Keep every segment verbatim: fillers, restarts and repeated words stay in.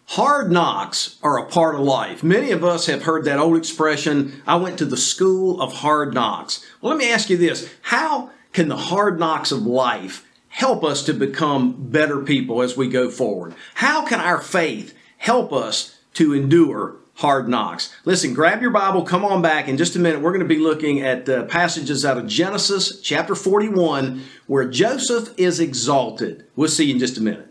Hard knocks are a part of life. Many of us have heard that old expression, I went to the school of hard knocks. Well, let me ask you this. How can the hard knocks of life help us to become better people as we go forward? How can our faith help us to endure hard knocks? Listen, grab your Bible, come on back. In just a minute, we're going to be looking at uh, passages out of Genesis chapter forty-one where Joseph is exalted. We'll see you in just a minute.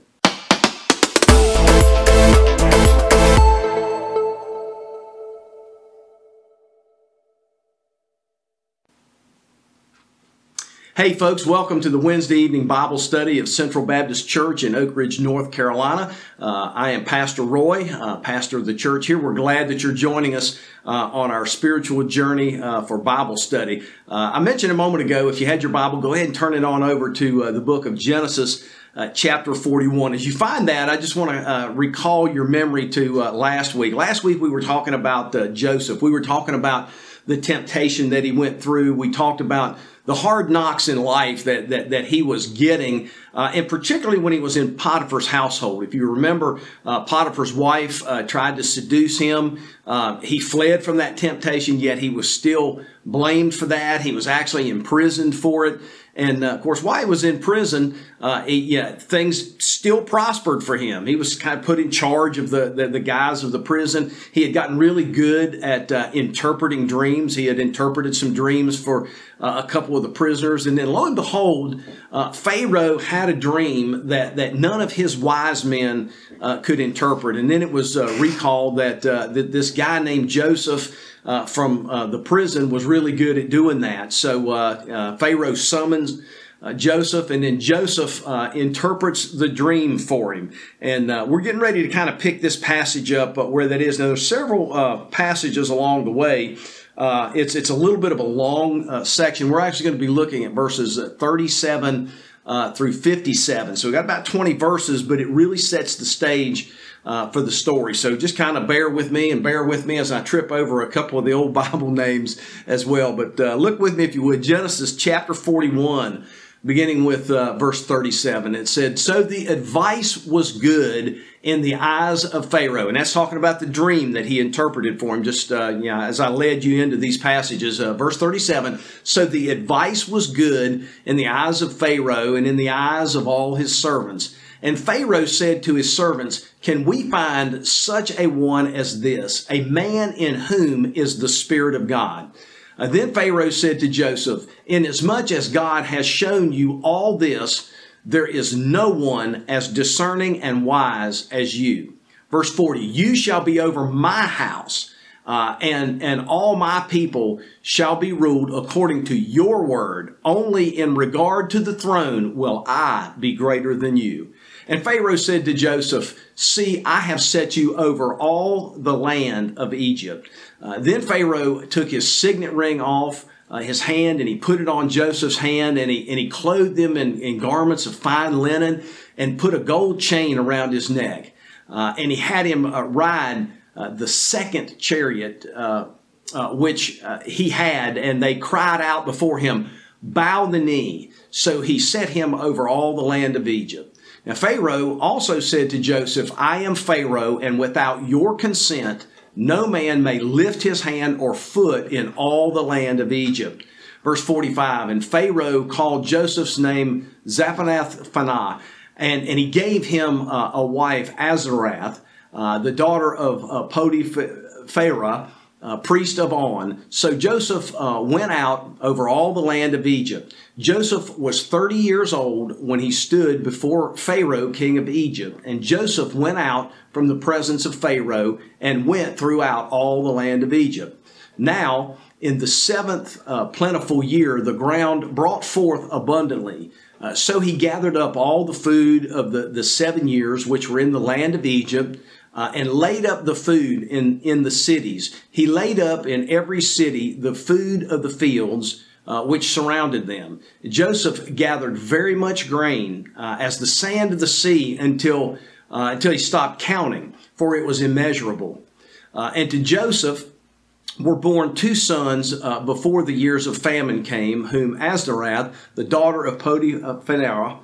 Hey folks, welcome to the Wednesday evening Bible study of Central Baptist Church in Oak Ridge, North Carolina. Uh, I am Pastor Roy, uh, pastor of the church here. We're glad that you're joining us uh, on our spiritual journey uh, for Bible study. Uh, I mentioned a moment ago, if you had your Bible, go ahead and turn it on over to uh, the book of Genesis, uh, chapter forty-one. As you find that, I just want to uh, recall your memory to uh, last week. Last week we were talking about uh, Joseph. We were talking about the temptation that he went through. We talked about the hard knocks in life that that, that he was getting, uh, and particularly when he was in Potiphar's household. If you remember, uh, Potiphar's wife uh, tried to seduce him. Uh, he fled from that temptation, yet he was still blamed for that. He was actually imprisoned for it. And, uh, of course, while he was in prison, uh, he, yeah, things still prospered for him. He was kind of put in charge of the, the, the guys of the prison. He had gotten really good at uh, interpreting dreams. He had interpreted some dreams for uh, a couple of the prisoners. And then, lo and behold, uh, Pharaoh had a dream that, that none of his wise men uh, could interpret. And then it was uh, recalled that, uh, that this guy named Joseph Uh, from uh, the prison was really good at doing that. So uh, uh, Pharaoh summons uh, Joseph, and then Joseph uh, interprets the dream for him. And uh, we're getting ready to kind of pick this passage up uh, where that is. Now, there's several uh, passages along the way. Uh, it's, it's a little bit of a long uh, section. We're actually going to be looking at verses thirty-seven uh, through fifty-seven. So we've got about twenty verses, but it really sets the stage Uh, for the story. So just kind of bear with me and bear with me as I trip over a couple of the old Bible names as well. But uh, look with me, if you would, Genesis chapter forty-one, beginning with uh, verse thirty-seven. It said, "So the advice was good in the eyes of Pharaoh." And that's talking about the dream that he interpreted for him, just uh, you know, as I led you into these passages. Uh, verse thirty-seven, "So the advice was good in the eyes of Pharaoh and in the eyes of all his servants. And Pharaoh said to his servants, 'Can we find such a one as this, a man in whom is the Spirit of God?' Uh, then Pharaoh said to Joseph, 'Inasmuch as God has shown you all this, there is no one as discerning and wise as you.' Verse forty, 'You shall be over my house, uh, and, and all my people shall be ruled according to your word. Only in regard to the throne will I be greater than you.' And Pharaoh said to Joseph, 'See, I have set you over all the land of Egypt.' Uh, then Pharaoh took his signet ring off uh, his hand, and he put it on Joseph's hand, and he, and he clothed him in, in garments of fine linen and put a gold chain around his neck. Uh, and he had him uh, ride uh, the second chariot uh, uh, which uh, he had, and they cried out before him, 'Bow the knee.' So he set him over all the land of Egypt. Now, Pharaoh also said to Joseph, 'I am Pharaoh, and without your consent, no man may lift his hand or foot in all the land of Egypt.' Verse forty-five, and Pharaoh called Joseph's name Zaphenath-Phaneah, and, and he gave him uh, a wife, Azarath, uh, the daughter of uh, Potiphera, Uh, priest of On. So Joseph uh, went out over all the land of Egypt. Joseph was thirty years old when he stood before Pharaoh, king of Egypt. And Joseph went out from the presence of Pharaoh and went throughout all the land of Egypt. Now, in the seventh uh, plentiful year, the ground brought forth abundantly. Uh, so he gathered up all the food of the, the seven years which were in the land of Egypt, Uh, and laid up the food in, in the cities. He laid up in every city the food of the fields uh, which surrounded them. Joseph gathered very much grain uh, as the sand of the sea until, uh, until he stopped counting, for it was immeasurable. Uh, and to Joseph were born two sons uh, before the years of famine came, whom Azarath, the daughter of Potiphera,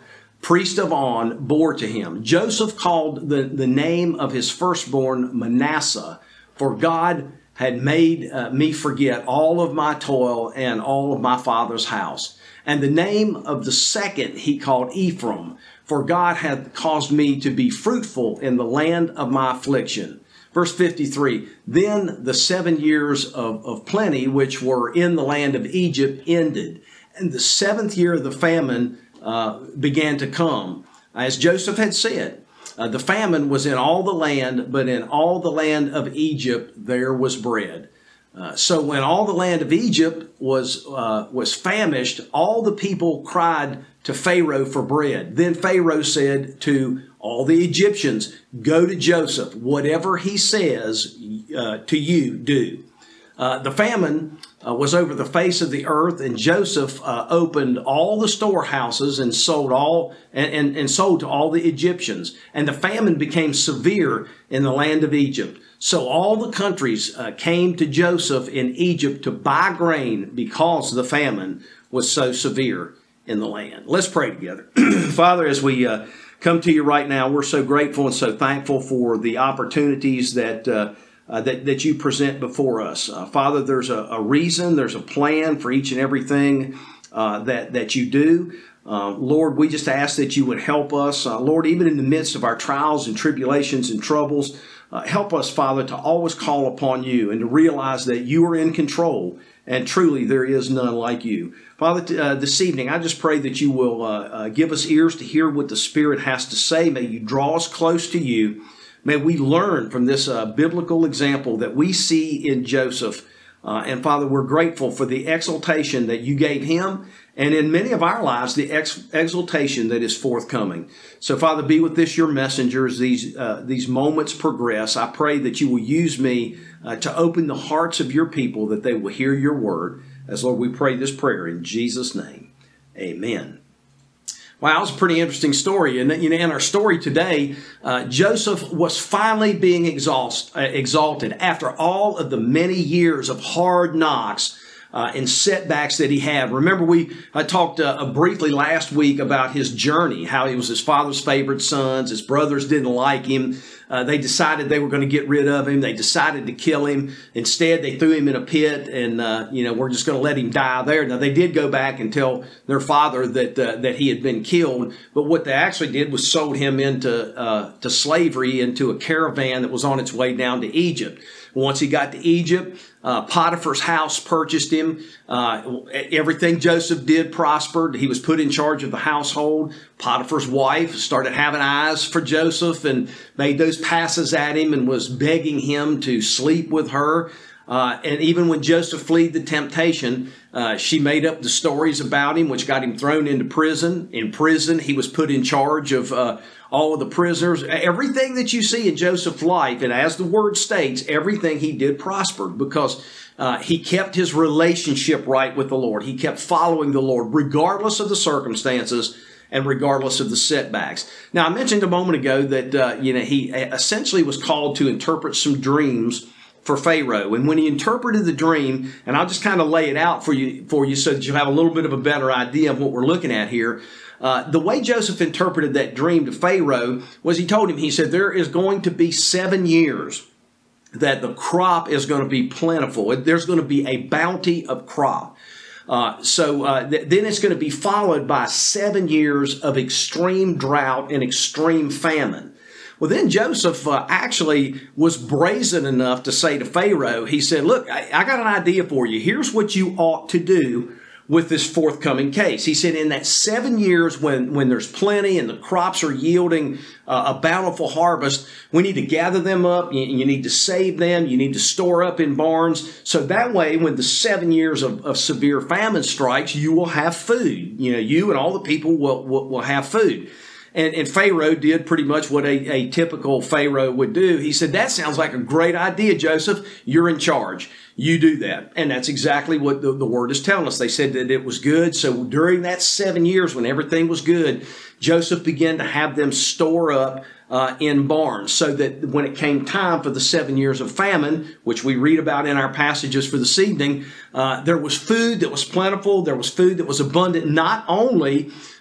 priest of On, bore to him. Joseph called the, the name of his firstborn Manasseh, for God had made uh, me forget all of my toil and all of my father's house. And the name of the second he called Ephraim, for God hath caused me to be fruitful in the land of my affliction. Verse fifty-three, then the seven years of, of plenty which were in the land of Egypt ended, and the seventh year of the famine uh, began to come. As Joseph had said, uh, the famine was in all the land, but in all the land of Egypt there was bread. Uh, so when all the land of Egypt was uh, was famished, all the people cried to Pharaoh for bread. Then Pharaoh said to all the Egyptians, go to Joseph. Whatever he says uh, to you, do. Uh, the famine uh, was over the face of the earth, and Joseph uh, opened all the storehouses and sold all and, and, and sold to all the Egyptians. And the famine became severe in the land of Egypt. So all the countries uh, came to Joseph in Egypt to buy grain because the famine was so severe in the land. Let's pray together. Father, as we uh, come to you right now, we're so grateful and so thankful for the opportunities that uh, uh, that, that you present before us. Uh, Father, there's a, a reason, there's a plan for each and everything uh, that, that you do. Uh, Lord, we just ask that you would help us. Uh, Lord, even in the midst of our trials and tribulations and troubles, uh, help us, Father, to always call upon you and to realize that you are in control. And truly, there is none like you. Father, uh, this evening, I just pray that you will uh, uh, give us ears to hear what the Spirit has to say. May you draw us close to you. May we learn from this uh, biblical example that we see in Joseph. Uh, and Father, we're grateful for the exaltation that you gave him, and in many of our lives, the ex- exaltation that is forthcoming. So, Father, be with this, your messengers, these uh, these moments progress. I pray that you will use me uh, to open the hearts of your people, that they will hear your word. As Lord, we pray this prayer in Jesus' name. Amen. Wow, it's a pretty interesting story. And you know, in our story today, uh, Joseph was finally being exhaust, uh, exalted after all of the many years of hard knocks uh, and setbacks that he had. Remember, we I talked uh, briefly last week about his journey, how he was his father's favorite sons. His brothers didn't like him. Uh, they decided they were going to get rid of him. They decided to kill him. Instead, they threw him in a pit, and uh, you know, we're just going to let him die there. Now, they did go back and tell their father that uh, that he had been killed, but what they actually did was sold him into uh, to slavery, into a caravan that was on its way down to Egypt. Once he got to Egypt, uh, Potiphar's house purchased him. Uh, everything Joseph did prospered. He was put in charge of the household. Potiphar's wife started having eyes for Joseph and made those passes at him and was begging him to sleep with her. Uh, and even when Joseph fled the temptation, uh, she made up the stories about him, which got him thrown into prison. In prison, he was put in charge of uh, all of the prisoners. Everything that you see in Joseph's life, and as the word states, everything he did prospered because uh, he kept his relationship right with the Lord. He kept following the Lord regardless of the circumstances and regardless of the setbacks. Now, I mentioned a moment ago that uh, you know he essentially was called to interpret some dreams for Pharaoh. And when he interpreted the dream, and I'll just kind of lay it out for you, for you so that you'll have a little bit of a better idea of what we're looking at here. Uh, the way Joseph interpreted that dream to Pharaoh was he told him, he said, there is going to be seven years that the crop is going to be plentiful. There's going to be a bounty of crop. Uh, so uh, th- then it's going to be followed by seven years of extreme drought and extreme famine. Well, then Joseph uh, actually was brazen enough to say to Pharaoh, he said, look, I, I got an idea for you. Here's what you ought to do with this forthcoming case. He said, in that seven years when, when there's plenty and the crops are yielding uh, a bountiful harvest, we need to gather them up. You, you need to save them. You need to store up in barns. So that way, when the seven years of, of severe famine strikes, you will have food. You know, you and all the people will, will, will have food. And, and Pharaoh did pretty much what a, a typical Pharaoh would do. He said, that sounds like a great idea, Joseph. You're in charge. You do that. And that's exactly what the, the word is telling us. They said that it was good. So during that seven years when everything was good, Joseph began to have them store up uh, in barns so that when it came time for the seven years of famine, which we read about in our passages for this evening, uh, there was food that was plentiful. There was food that was abundant, not only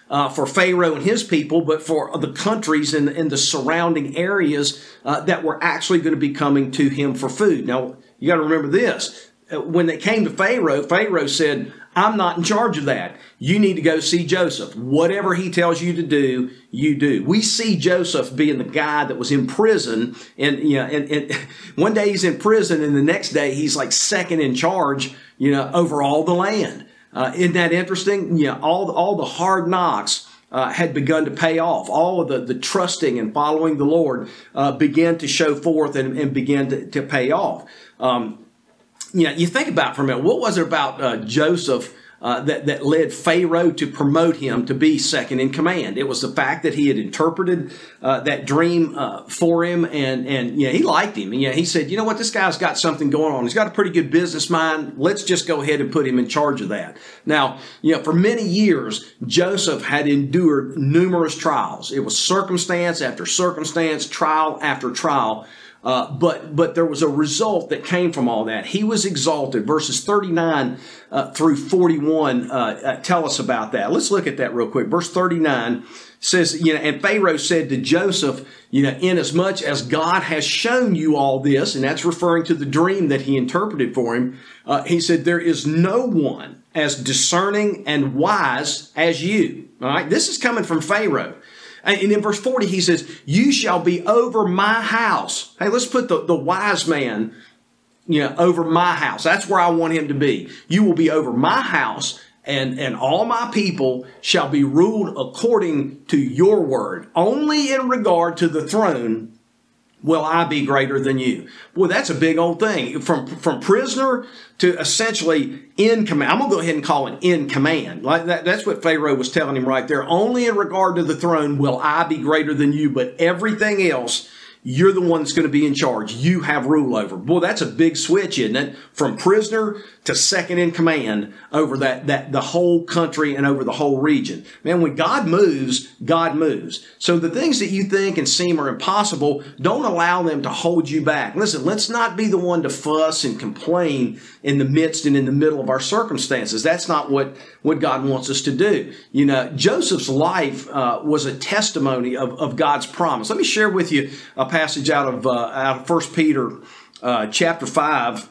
uh, for Pharaoh and his people, but for the countries in, in the surrounding areas uh, that were actually going to be coming to him for food. Now, you got to remember this. When they came to Pharaoh, Pharaoh said, I'm not in charge of that. You need to go see Joseph. Whatever he tells you to do, you do. We see Joseph being the guy that was in prison, and you know, and, and one day he's in prison, and the next day he's like second in charge, you know, over all the land. Uh, isn't that interesting? You know, all all the hard knocks uh, had begun to pay off. All of the, the trusting and following the Lord uh, began to show forth and, and began to, to pay off. Um, You know, you think about it for a minute, what was it about uh, Joseph uh, that, that led Pharaoh to promote him to be second in command? It was the fact that he had interpreted uh, that dream uh, for him, and, and you know, he liked him. And, you know, he said, you know what, this guy's got something going on. He's got a pretty good business mind. Let's just go ahead and put him in charge of that. Now, you know, for many years, Joseph had endured numerous trials. It was circumstance after circumstance, trial after trial. Uh, but but there was a result that came from all that. He was exalted. Verses thirty-nine uh, through forty-one uh, uh, tell us about that. Let's look at that real quick. Verse thirty-nine says, you know, and Pharaoh said to Joseph, you know, inasmuch as God has shown you all this, and that's referring to the dream that he interpreted for him, uh, he said, there is no one as discerning and wise as you. All right, this is coming from Pharaoh. And in verse forty, he says, you shall be over my house. Hey, let's put the, the wise man, you know, over my house. That's where I want him to be. You will be over my house, and, and all my people shall be ruled according to your word. Only in regard to the throne will I be greater than you. Boy, that's a big old thing. From, from prisoner to essentially in command. I'm going to go ahead and call it in command. Like that, that's what Pharaoh was telling him right there. Only in regard to the throne will I be greater than you, but everything else, you're the one that's going to be in charge. You have rule over. Boy, that's a big switch, isn't it? From prisoner to second in command over that, that the whole country and over the whole region. Man, when God moves, God moves. So the things that you think and seem are impossible, don't allow them to hold you back. Listen, let's not be the one to fuss and complain in the midst and in the middle of our circumstances. That's not what, what God wants us to do. You know, Joseph's life uh, was a testimony of, of God's promise. Let me share with you a passage out of, uh, out of First Peter uh, chapter five.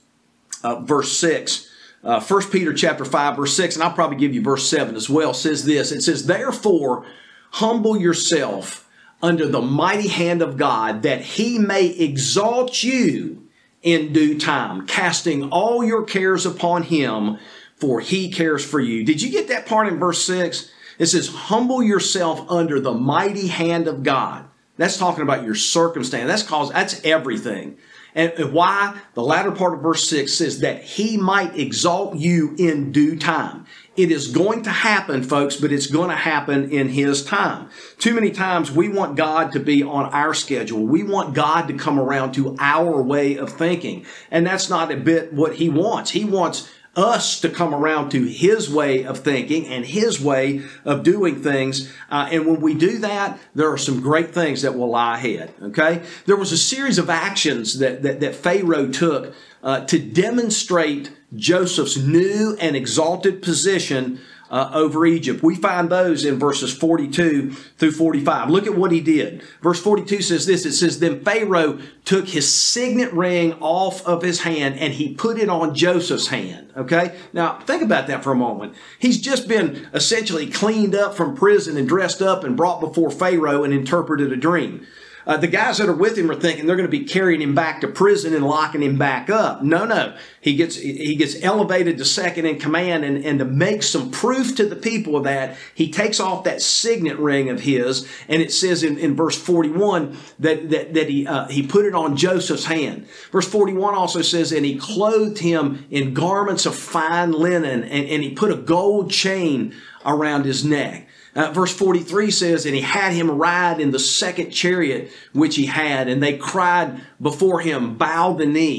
Uh, verse six, uh, First Peter chapter five, verse six, and I'll probably give you verse seven as well, says this. It says, therefore, humble yourself under the mighty hand of God, that he may exalt you in due time, casting all your cares upon him, for he cares for you. Did you get that part in verse six? It says, humble yourself under the mighty hand of God. That's talking about your circumstance. That's cause, that's everything. And why? The latter part of verse six says that he might exalt you in due time. It is going to happen, folks, but it's going to happen in his time. Too many times we want God to be on our schedule. We want God to come around to our way of thinking. And that's not a bit what he wants. He wants us to come around to his way of thinking and his way of doing things. Uh, and when we do that, there are some great things that will lie ahead. Okay? There was a series of actions that, that, that Pharaoh took uh, to demonstrate Joseph's new and exalted position Uh, over Egypt. We find those in verses forty-two through forty-five. Look at what he did. Verse forty-two says this. It says, then Pharaoh took his signet ring off of his hand and he put it on Joseph's hand. Okay? Now, think about that for a moment. He's just been essentially cleaned up from prison and dressed up and brought before Pharaoh and interpreted a dream. Uh, the guys that are with him are thinking they're going to be carrying him back to prison and locking him back up. No, no. He gets he gets elevated to second in command, and, and to make some proof to the people of that, he takes off that signet ring of his, and it says in, in verse forty-one that, that, that he, uh, he put it on Joseph's hand. Verse forty-one also says, and he clothed him in garments of fine linen, and, and he put a gold chain around his neck. Uh, verse forty-three says, and he had him ride in the second chariot which he had, and they cried before him, bow the knee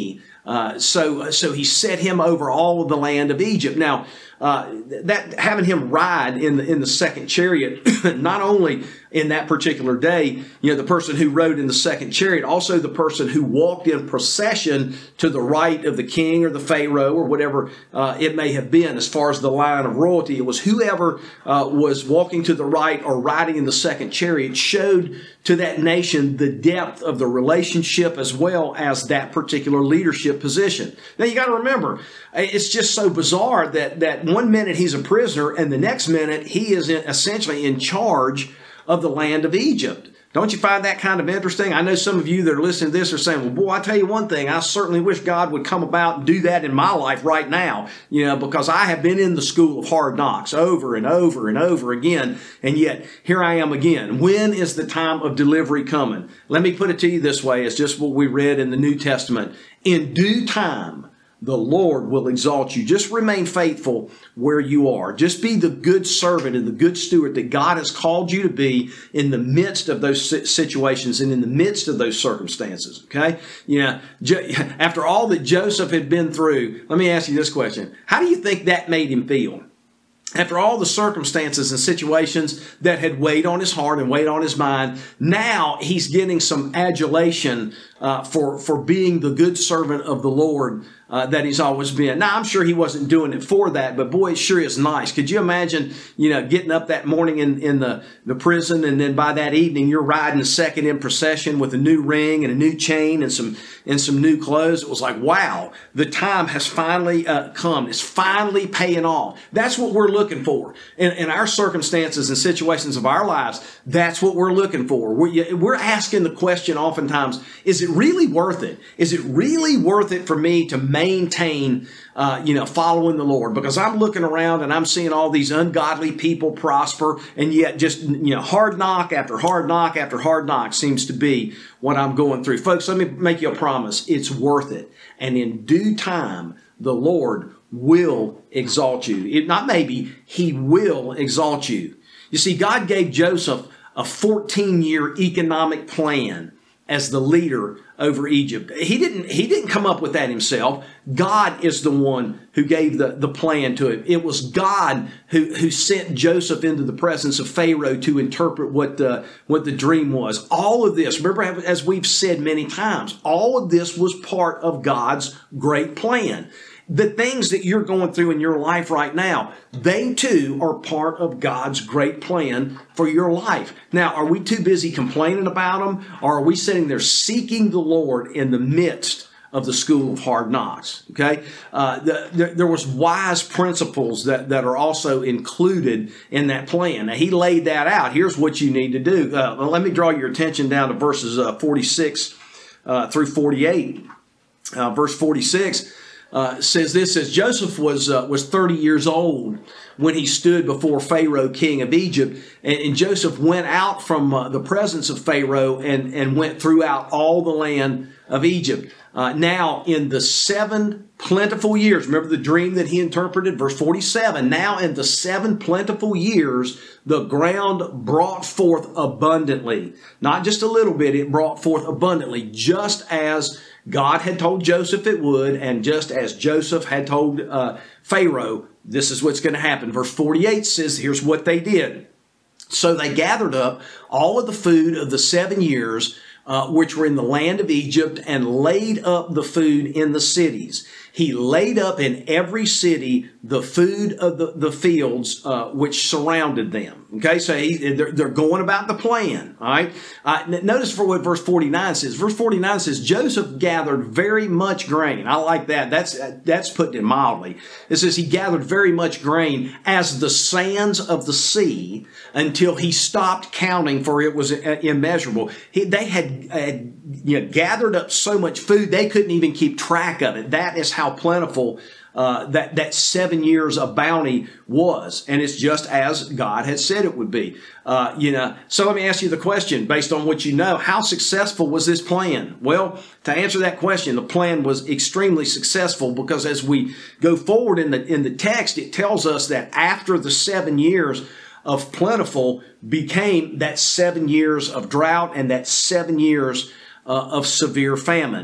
Uh, so, so he set him over all of the land of Egypt. Now, uh, that having him ride in the in the second chariot, not only in that particular day, you know, the person who rode in the second chariot, also the person who walked in procession to the right of the king or the pharaoh or whatever uh, it may have been, as far as the line of royalty, it was whoever uh, was walking to the right or riding in the second chariot showed to that nation the depth of the relationship as well as that particular leadership position. Now, you got to remember, it's just so bizarre that that one minute he's a prisoner and the next minute he is in, essentially in charge of the land of Egypt. Don't you find that kind of interesting? I know some of you that are listening to this are saying, well, boy, I tell you one thing, I certainly wish God would come about and do that in my life right now, you know, because I have been in the school of hard knocks over and over and over again, and yet here I am again. When is the time of delivery coming? Let me put it to you this way. It's just what we read in the New Testament. In due time, the Lord will exalt you. Just remain faithful where you are. Just be the good servant and the good steward that God has called you to be in the midst of those situations and in the midst of those circumstances. Okay? You know, after all that Joseph had been through, let me ask you this question. How do you think that made him feel? After all the circumstances and situations that had weighed on his heart and weighed on his mind, now he's getting some adulation uh, for, for being the good servant of the Lord uh, that he's always been. Now, I'm sure he wasn't doing it for that, but boy, it sure is nice. Could you imagine, you know, getting up that morning in, in the, the prison, and then by that evening, you're riding second in procession with a new ring and a new chain and some and some new clothes? It was like, wow, the time has finally uh, come. It's finally paying off. That's what we're looking for. In, in our circumstances and situations of our lives, that's what we're looking for. We're, we're asking the question oftentimes, is it really worth it? Is it really worth it for me to maintain, uh, you know, following the Lord? Because I'm looking around and I'm seeing all these ungodly people prosper, and yet just, you know, hard knock after hard knock after hard knock seems to be what I'm going through. Folks, let me make you a promise. It's worth it. And in due time, the Lord will exalt you. It, not maybe, He will exalt you. You see, God gave Joseph a fourteen-year economic plan as the leader over Egypt. He didn't, he didn't come up with that himself. God is the one who gave the, the plan to him. It was God who, who sent Joseph into the presence of Pharaoh to interpret what the, what the dream was. All of this, remember, as we've said many times, all of this was part of God's great plan. The things that you're going through in your life right now, they too are part of God's great plan for your life. Now, are we too busy complaining about them, or are we sitting there seeking the Lord in the midst of the school of hard knocks? Okay, uh, the, the, there was wise principles that, that are also included in that plan. Now, he laid that out. Here's what you need to do. Uh, let me draw your attention down to verses uh, forty-six uh, through forty-eight. Uh, verse forty-six. Uh, says this, says Joseph was uh, was thirty years old when he stood before Pharaoh, king of Egypt. And, and Joseph went out from uh, the presence of Pharaoh and, and went throughout all the land of Egypt. Uh, now, in the seven plentiful years, remember the dream that he interpreted? Verse forty-seven, now in the seven plentiful years, the ground brought forth abundantly. Not just a little bit, it brought forth abundantly, just as God had told Joseph it would, and just as Joseph had told uh, Pharaoh, this is what's going to happen. Verse forty-eight says, here's what they did. So they gathered up all of the food of the seven years, uh, which were in the land of Egypt, and laid up the food in the cities. He laid up in every city the food of the, the fields uh, which surrounded them. Okay, so he, they're, they're going about the plan. All right. Uh, notice for what verse forty-nine says. Verse forty-nine says, Joseph gathered very much grain. I like that. That's that's putting it mildly. It says he gathered very much grain as the sands of the sea until he stopped counting, for it was immeasurable. He, they had, had you know, gathered up so much food they couldn't even keep track of it. That is how plentiful Uh, that, that seven years of bounty was. And it's just as God had said it would be. Uh, you know, so let me ask you the question, based on what you know, how successful was this plan? Well, to answer that question, the plan was extremely successful, because as we go forward in the, in the text, it tells us that after the seven years of plentiful became that seven years of drought and that seven years uh, of severe famine.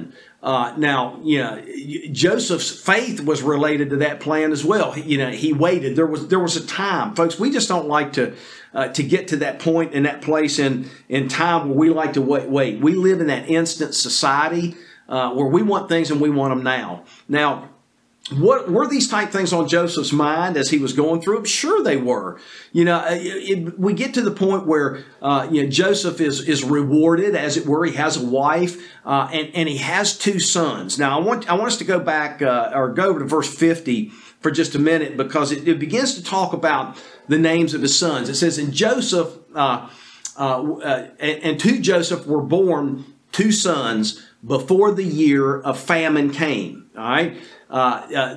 Uh, now, you know, Joseph's faith was related to that plan as well. You know, he waited. There was there was a time, folks. We just don't like to uh, to get to that point in that place in in time where we like to wait. Wait, we live in that instant society uh, where we want things and we want them now. Now, what were these type things on Joseph's mind as he was going through them? Sure, they were. You know, it, it, we get to the point where uh, you know Joseph is is rewarded, as it were. He has a wife, uh, and and he has two sons. Now, I want I want us to go back uh, or go over to verse fifty for just a minute, because it, it begins to talk about the names of his sons. It says, "And Joseph uh, uh, uh, and, and to Joseph were born two sons before the year of famine came." All right. Uh, uh,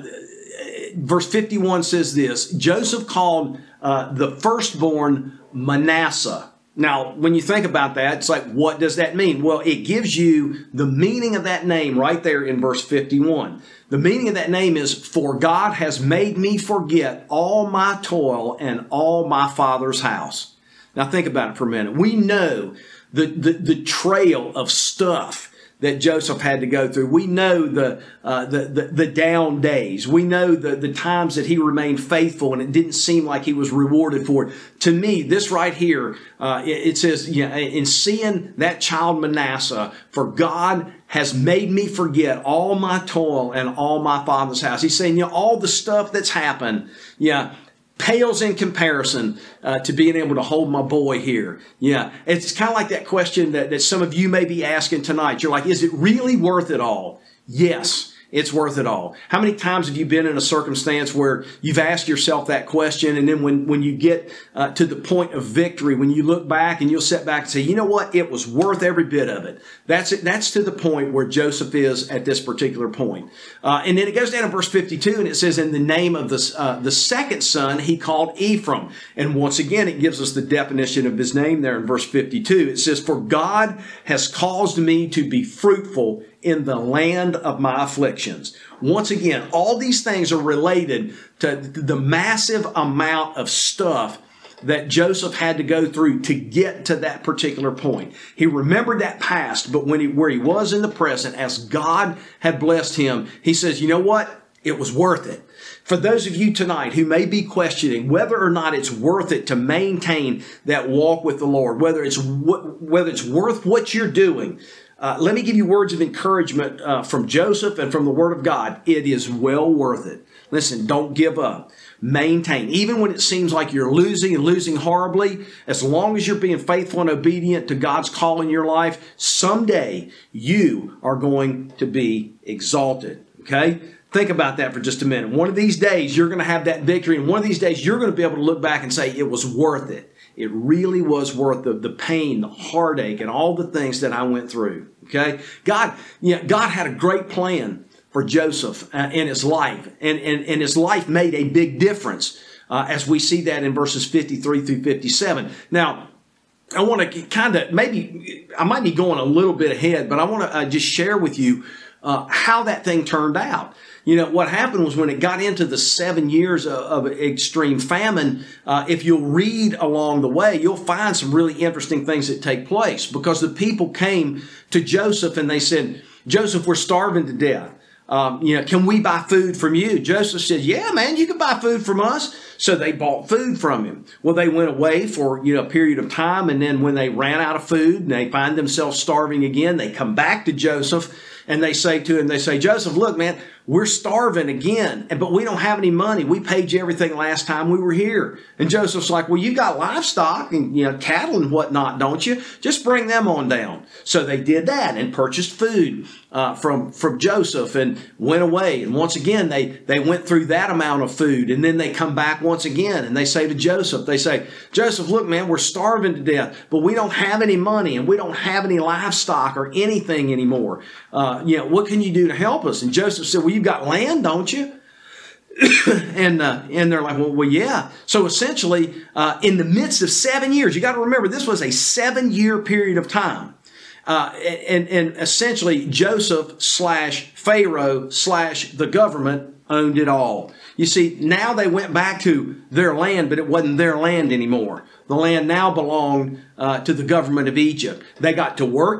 verse fifty-one says this: Joseph called uh, the firstborn Manasseh. Now, when you think about that, it's like, what does that mean? Well, it gives you the meaning of that name right there in verse fifty-one. The meaning of that name is, "For God has made me forget all my toil and all my father's house." Now, think about it for a minute. We know the, the, the trail of stuff that Joseph had to go through. We know the, uh, the, the, the down days. We know the, the times that he remained faithful and it didn't seem like he was rewarded for it. To me, this right here, uh, it, it says, you know, in seeing that child Manasseh, "For God has made me forget all my toil and all my father's house." He's saying, you know, all the stuff that's happened, yeah, pales in comparison uh, to being able to hold my boy here. Yeah, it's kind of like that question that, that some of you may be asking tonight. You're like, is it really worth it all? Yes, it's worth it all. How many times have you been in a circumstance where you've asked yourself that question, and then when, when you get uh, to the point of victory, when you look back and you'll sit back and say, you know what, it was worth every bit of it. That's it. That's to the point where Joseph is at this particular point. Uh, and then it goes down to verse fifty-two, and it says, "In the name of the, uh, the second son, he called Ephraim." And once again, it gives us the definition of his name there in verse fifty-two. It says, "For God has caused me to be fruitful in the land of my afflictions." Once again, all these things are related to the massive amount of stuff that Joseph had to go through to get to that particular point. He remembered that past, but when he, where he was in the present, as God had blessed him, he says, you know what? It was worth it. For those of you tonight who may be questioning whether or not it's worth it to maintain that walk with the Lord, whether it's, whether it's worth what you're doing, Uh, let me give you words of encouragement uh, from Joseph and from the Word of God. It is well worth it. Listen, don't give up. Maintain. Even when it seems like you're losing and losing horribly, as long as you're being faithful and obedient to God's call in your life, someday you are going to be exalted. Okay? Think about that for just a minute. One of these days, you're going to have that victory, and one of these days, you're going to be able to look back and say, it was worth it. It really was worth the, the pain, the heartache, and all the things that I went through. Okay? God, you know, God had a great plan for Joseph uh, in his life, and, and, and his life made a big difference, uh, as we see that in verses fifty-three through fifty-seven. Now, I want to kind of, maybe, I might be going a little bit ahead, but I want to uh, just share with you uh, how that thing turned out. You know, what happened was when it got into the seven years of, of extreme famine, uh, if you'll read along the way, you'll find some really interesting things that take place, because the people came to Joseph and they said, Joseph, we're starving to death. Um, you know, can we buy food from you? Joseph said, yeah, man, you can buy food from us. So they bought food from him. Well, they went away for, you know, a period of time. And then when they ran out of food and they find themselves starving again, they come back to Joseph and they say to him, they say, Joseph, look, man, we're starving again, but we don't have any money. We paid you everything last time we were here. And Joseph's like, well, you got livestock and, you know, cattle and whatnot, don't you? Just bring them on down. So they did that and purchased food uh, from, from Joseph and went away. And once again, they, they went through that amount of food. And then they come back once again and they say to Joseph, they say, Joseph, look, man, we're starving to death, but we don't have any money and we don't have any livestock or anything anymore. Uh, you know, what can you do to help us? And Joseph said, well, you've got land, don't you? and uh, and they're like, well, well, yeah. So essentially, uh, in the midst of seven years, you got to remember, this was a seven-year period of time. Uh, and, and essentially, Joseph slash Pharaoh slash the government owned it all. You see, now they went back to their land, but it wasn't their land anymore. The land now belonged uh, to the government of Egypt. They got to work it.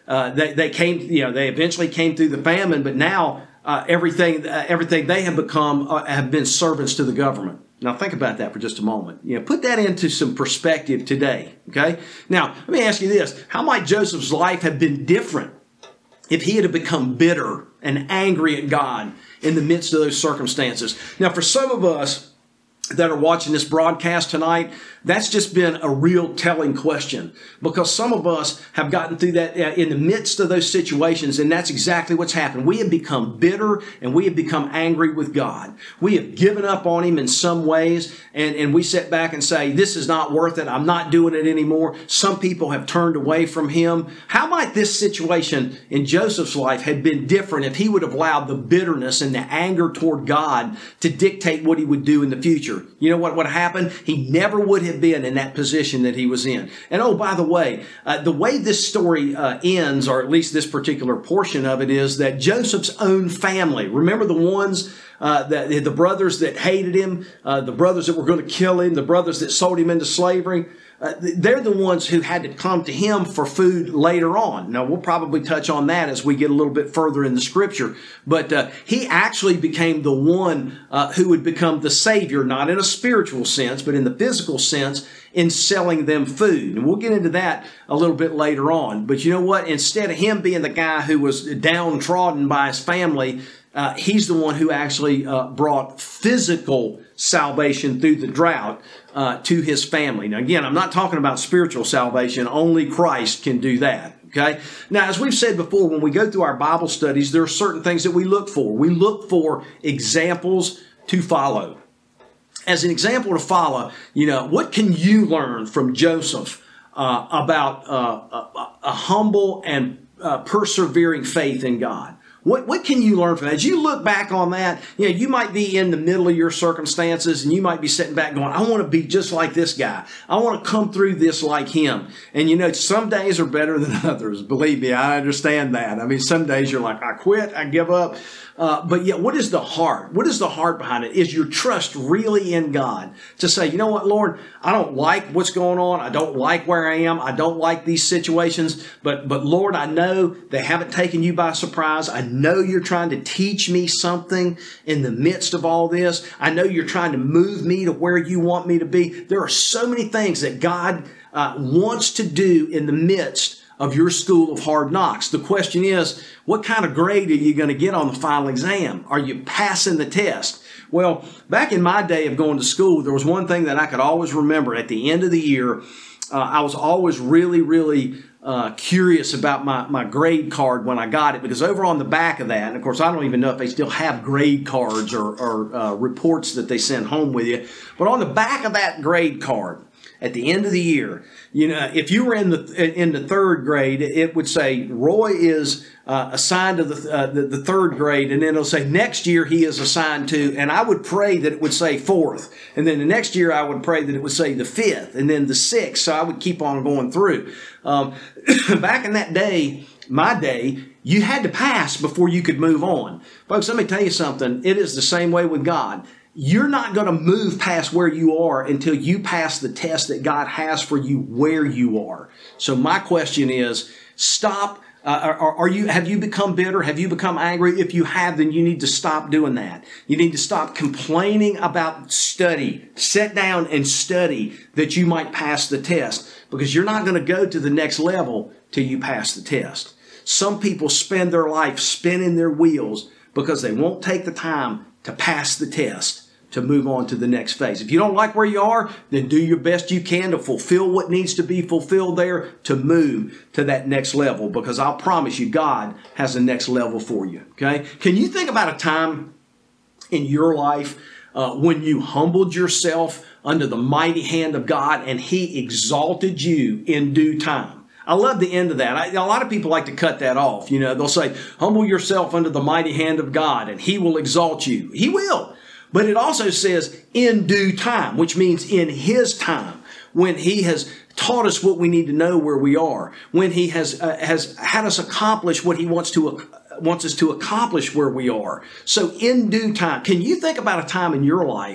uh, they, they came, you know, they eventually came through the famine, but now uh, everything, uh, everything they have become uh, have been servants to the government. Now think about that for just a moment. You know, put that into some perspective today. Okay. Now let me ask you this: how might Joseph's life have been different if he had become bitter and angry at God in the midst of those circumstances? Now, for some of us that are watching this broadcast tonight, that's just been a real telling question, because some of us have gotten through that uh, in the midst of those situations, and that's exactly what's happened. We have become bitter and we have become angry with God. We have given up on Him in some ways, and, and we sit back and say, this is not worth it. I'm not doing it anymore. Some people have turned away from Him. How might this situation in Joseph's life have been different if he would have allowed the bitterness and the anger toward God to dictate what he would do in the future? You know what would happen? He never would have been in that position that he was in. And oh, by the way, uh, the way this story uh, ends, or at least this particular portion of it, is that Joseph's own family, remember the ones, uh, that the brothers that hated him, uh, the brothers that were going to kill him, the brothers that sold him into slavery, Uh, they're the ones who had to come to him for food later on. Now, we'll probably touch on that as we get a little bit further in the scripture. But uh, he actually became the one uh, who would become the savior, not in a spiritual sense, but in the physical sense, in selling them food. And we'll get into that a little bit later on. But you know what? Instead of him being the guy who was downtrodden by his family, uh, he's the one who actually uh, brought physical salvation through the drought uh, to his family. Now, again, I'm not talking about spiritual salvation. Only Christ can do that. Okay. Now, as we've said before, when we go through our Bible studies, there are certain things that we look for. We look for examples to follow. As an example to follow, you know, what can you learn from Joseph uh, about uh, a, a humble and uh, persevering faith in God? What what can you learn from that? As you look back on that, you know, you might be in the middle of your circumstances and you might be sitting back going, I want to be just like this guy. I want to come through this like him. And you know, some days are better than others. Believe me, I understand that. I mean, some days you're like, I quit, I give up. Uh, but yet, what is the heart? What is the heart behind it? Is your trust really in God to say, you know what, Lord, I don't like what's going on. I don't like where I am. I don't like these situations. But, but Lord, I know they haven't taken you by surprise. I know you're trying to teach me something in the midst of all this. I know you're trying to move me to where you want me to be. There are so many things that God uh, wants to do in the midst of your school of hard knocks. The question is, what kind of grade are you going to get on the final exam? Are you passing the test? Well, back in my day of going to school, there was one thing that I could always remember at the end of the year. Uh, I was always really, really uh, curious about my, my grade card when I got it, because over on the back of that, and of course I don't even know if they still have grade cards or, or uh, reports that they send home with you, but on the back of that grade card, at the end of the year, you know, if you were in the in the third grade, it would say Roy is uh, assigned to the, uh, the the third grade, and then it'll say next year he is assigned to. And I would pray that it would say fourth, and then the next year I would pray that it would say the fifth, and then the sixth. So I would keep on going through. Um, back in that day, my day, you had to pass before you could move on, folks. Let me tell you something. It is the same way with God. You're not going to move past where you are until you pass the test that God has for you where you are. So my question is, stop. Uh, are, are you, have you become bitter? Have you become angry? If you have, then you need to stop doing that. You need to stop complaining about study. Sit down and study that you might pass the test, because you're not going to go to the next level till you pass the test. Some people spend their life spinning their wheels because they won't take the time to pass the test, to move on to the next phase. If you don't like where you are, then do your best you can to fulfill what needs to be fulfilled there, to move to that next level, because I'll promise you, God has a next level for you. Okay? Can you think about a time in your life uh, when you humbled yourself under the mighty hand of God and He exalted you in due time? I love the end of that. I, a lot of people like to cut that off. You know, they'll say, humble yourself under the mighty hand of God and He will exalt you. He will. But it also says in due time, which means in His time, when He has taught us what we need to know where we are, when He has uh, has had us accomplish what He wants to uh, wants us to accomplish where we are. So in due time, can you think about a time in your life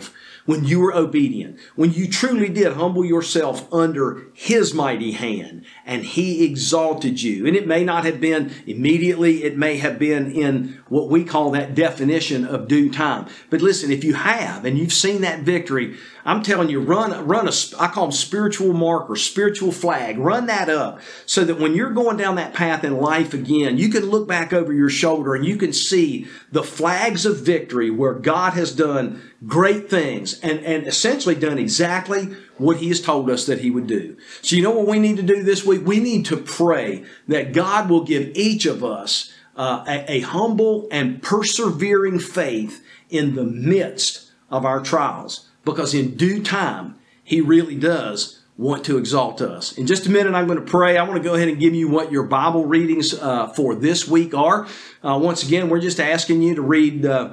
when you were obedient, when you truly did humble yourself under His mighty hand, and He exalted you. And it may not have been immediately, it may have been in what we call that definition of due time. But listen, if you have, and you've seen that victory, I'm telling you, run, run a, I call them spiritual marker, spiritual flag. Run that up so that when you're going down that path in life again, you can look back over your shoulder and you can see the flags of victory where God has done great things and, and essentially done exactly what He has told us that He would do. So you know what we need to do this week? We need to pray that God will give each of us uh, a, a humble and persevering faith in the midst of our trials. Because in due time, He really does want to exalt us. In just a minute, I'm going to pray. I want to go ahead and give you what your Bible readings uh, for this week are. Uh, once again, we're just asking you to read uh,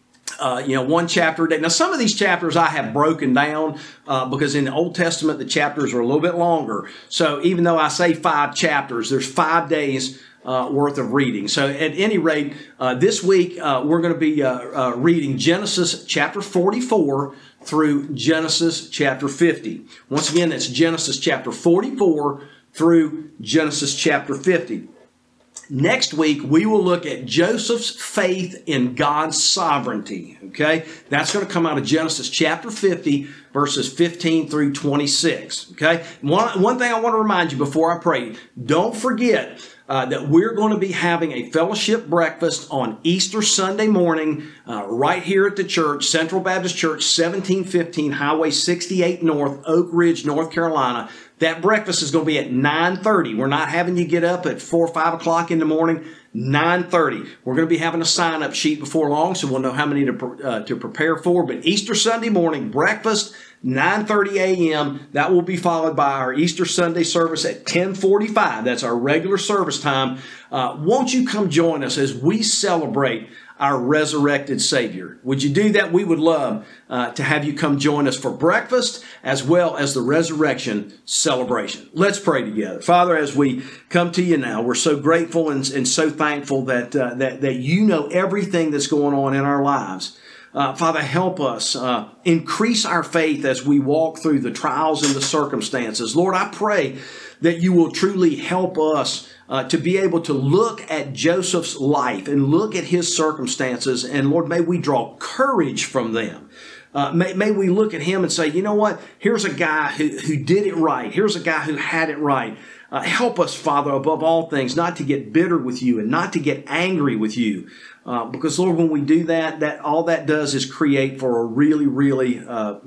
Uh, you know, one chapter a day. Now, some of these chapters I have broken down uh, because in the Old Testament, the chapters are a little bit longer. So even though I say five chapters, there's five days uh, worth of reading. So at any rate, uh, this week uh, we're going to be uh, uh, reading Genesis chapter forty-four through Genesis chapter fifty. Once again, that's Genesis chapter forty-four through Genesis chapter fifty. Next week, we will look at Joseph's faith in God's sovereignty, okay? That's going to come out of Genesis chapter fifty, verses fifteen through twenty-six, okay? One, one thing I want to remind you before I pray, don't forget uh, that we're going to be having a fellowship breakfast on Easter Sunday morning uh, right here at the church, Central Baptist Church, seventeen fifteen Highway sixty-eight North, Oak Ridge, North Carolina. That breakfast is going to be at nine thirty. We're not having you get up at four or five o'clock in the morning. nine thirty. We're going to be having a sign-up sheet before long, so we'll know how many to, uh, to prepare for. But Easter Sunday morning, breakfast, nine thirty a.m. That will be followed by our Easter Sunday service at ten forty-five. That's our regular service time. Uh, won't you come join us as we celebrate our resurrected Savior? Would you do that? We would love uh, to have you come join us for breakfast as well as the resurrection celebration. Let's pray together. Father, as we come to you now, we're so grateful and, and so thankful that, uh, that, that you know everything that's going on in our lives. Uh, Father, help us uh, increase our faith as we walk through the trials and the circumstances. Lord, I pray that you will truly help us uh, to be able to look at Joseph's life and look at his circumstances. And Lord, may we draw courage from them. Uh, may, may we look at him and say, you know what? Here's a guy who, who did it right. Here's a guy who had it right. Uh, help us, Father, above all things, not to get bitter with you and not to get angry with you. Uh, because, Lord, when we do that, that all that does is create for a really, really uh,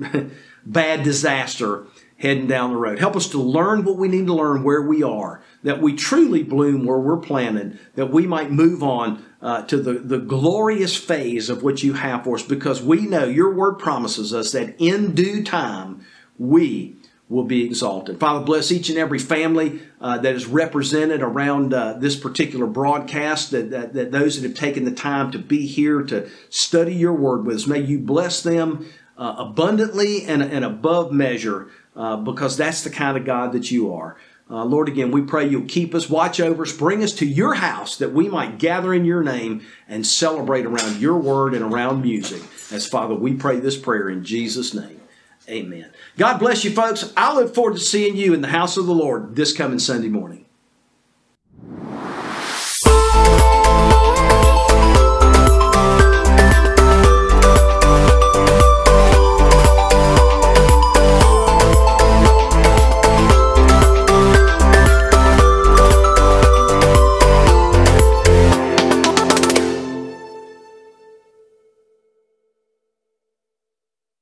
bad disaster heading down the road. Help us to learn what we need to learn where we are, that we truly bloom where we're planted, that we might move on uh, to the, the glorious phase of what you have for us, because we know your word promises us that in due time we will be exalted. Father, bless each and every family uh, that is represented around uh, this particular broadcast, that, that, that those that have taken the time to be here to study your word with us. May you bless them uh, abundantly and, and above measure, uh, because that's the kind of God that you are. Uh, Lord, again, we pray you'll keep us, watch over us, bring us to your house that we might gather in your name and celebrate around your word and around music. As Father, we pray this prayer in Jesus' name. Amen. God bless you, folks. I look forward to seeing you in the house of the Lord this coming Sunday morning.